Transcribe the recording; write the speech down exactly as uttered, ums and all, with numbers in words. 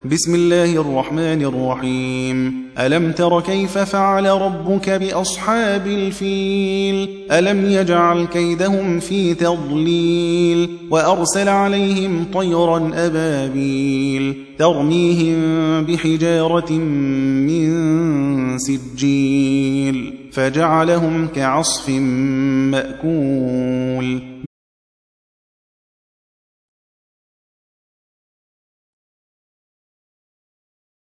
بسم الله الرحمن الرحيم ألم تر كيف فعل ربك بأصحاب الفيل ألم يجعل كيدهم في تضليل وأرسل عليهم طيرا أبابيل ترميهم بحجارة من سجيل فجعلهم كعصف مأكول